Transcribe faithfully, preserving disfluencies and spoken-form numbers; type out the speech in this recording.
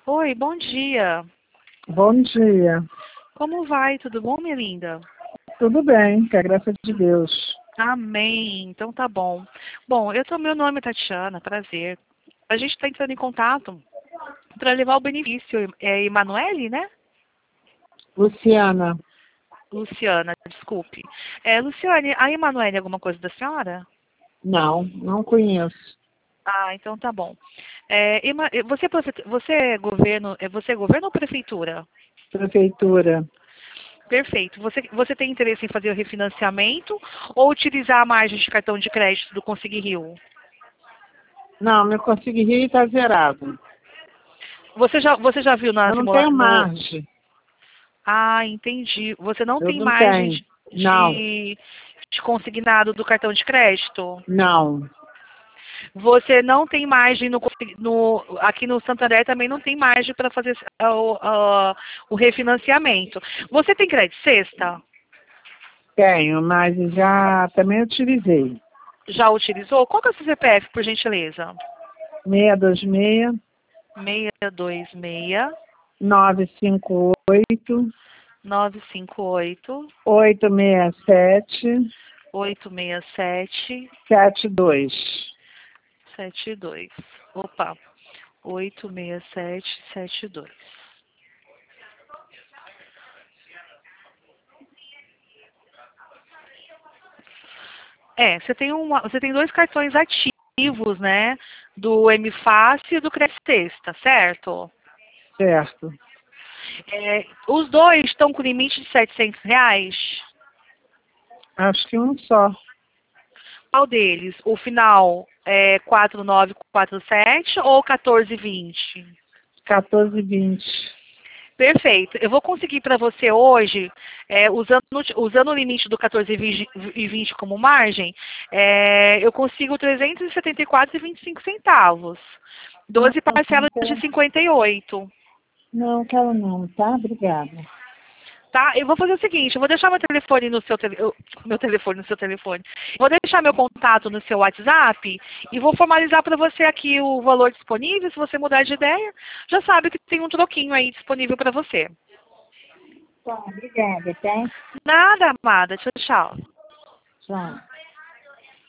Oi, bom dia. Bom dia. Como vai? Tudo bom, minha linda? Tudo bem, com a graça de Deus. Amém. Então tá bom. Bom, eu tô, meu nome é Tatiana, prazer. A gente está entrando em contato para levar o benefício. É Emanuele, né? Luciana, Luciana, desculpe. É, Luciane, a Emanuele é alguma coisa da senhora? não, não conheço. Ah, então tá bom. É, Ema- você, é profe- você é governo, é você é governo ou prefeitura? Prefeitura. Perfeito. Você, você tem interesse em fazer o refinanciamento ou utilizar a margem de cartão de crédito do Consegui Rio? Não, meu Consigo Rio está zerado. Você já, você já viu na Eu não simula tenho no... margem. Ah, entendi. Você não Eu tem não margem tenho. de, Não, de, de consignado do cartão de crédito? não. Você não tem margem no, no aqui no Santander também não tem margem para fazer ah, o, ah, o refinanciamento. Você tem crédito sexta? Tenho, mas já também utilizei. Já utilizou? Qual que é o seu C P F, por gentileza? seis dois seis, seis dois seis, nove cinco oito, nove cinco oito, oito seis sete, oito seis sete, sete dois. sete dois. Opa, oito seis sete, sete dois. É, você tem, uma, você tem dois cartões ativos, né? Do M Fácil e do Crescesta, certo? Certo. É, os dois estão com limite de setecentos reais. Acho que um só. Qual deles? O final é quatro nove quatro sete ou quatorze vinte? quatorze vinte. Perfeito. Eu vou conseguir para você hoje, é, usando, usando o limite do quatorze e vinte como margem, é, eu consigo trezentos e setenta e quatro e vinte e cinco centavos. Não, doze não parcelas de quero. cinquenta e oito. Não, quero não, tá? Obrigada. Tá? Eu vou fazer o seguinte, eu vou deixar meu telefone no seu tele, eu- meu telefone no seu telefone. Vou deixar meu contato no seu WhatsApp e vou formalizar para você aqui o valor disponível. Se você mudar de ideia, já sabe que tem um troquinho aí disponível para você. Tá, obrigada, tá? Nada, amada. Tchau, tchau. Tchau.